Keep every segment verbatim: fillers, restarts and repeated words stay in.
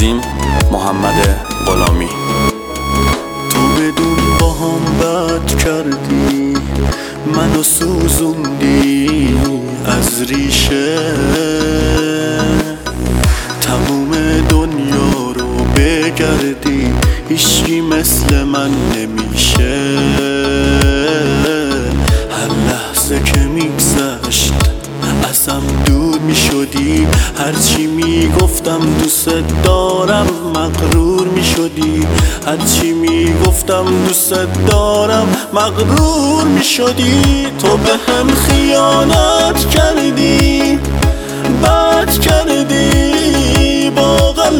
تنظیم محمد غلامی. تو بدون با هم بد کردی، منو سوزوندی از ریشه، تموم دنیا رو بگردی هیچی مثل من نمیشه. هر لحظه که میگذشت ازم دور میشدی، هرچی میگفتم دوست دارم مغرور میشدی، هرچی میگفتم دوست دارم مغرور میشدی. تو به هم خیانت کردی، بد کردی با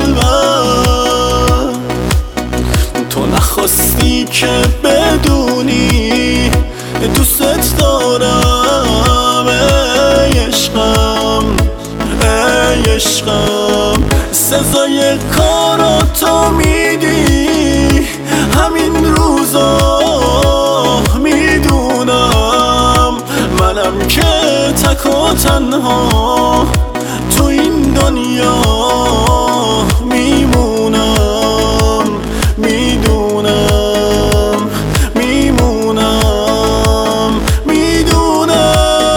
قلبم، تو نخواستی که بدونی دوست دارم. ای عشقم ای عشقم، سزای کاراتو میدی همین روزا میدونم. منم که تک و تنها تو این دنیا میمونم، میدونم میمونم میدونم.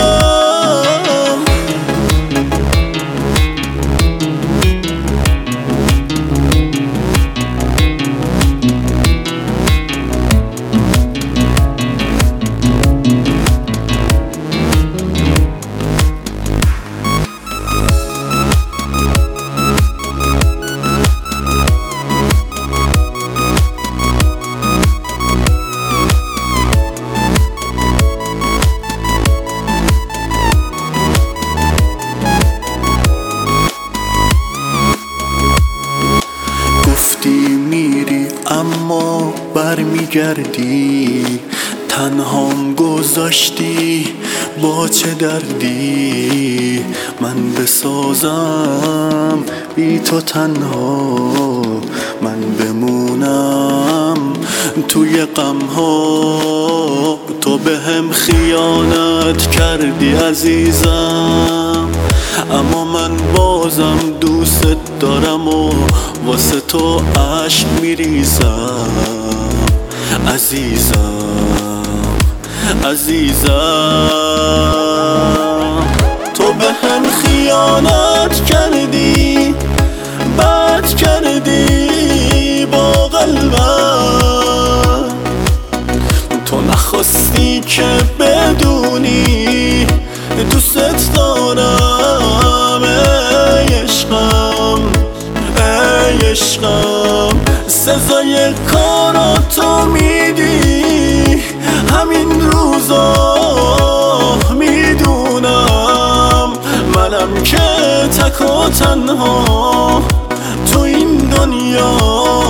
میری اما برمیگردی، تنهام گذاشتی با چه دردی. من بسازم بی تو تنها، من بمونم توی غم ها. تو به هم خیانت کردی عزیزم، اما من بازم دوست دارم و واسه تو عشق میریزم عزیزم عزیزم. تو به هم خیانت کردی، بد کردی با قلبم، تو نخواستی که بدونی دوست دارم. ای عشقم ای عشقم، سزای کاراتو میدی همین روزا میدونم. منم که تک و تنها تو این دنیا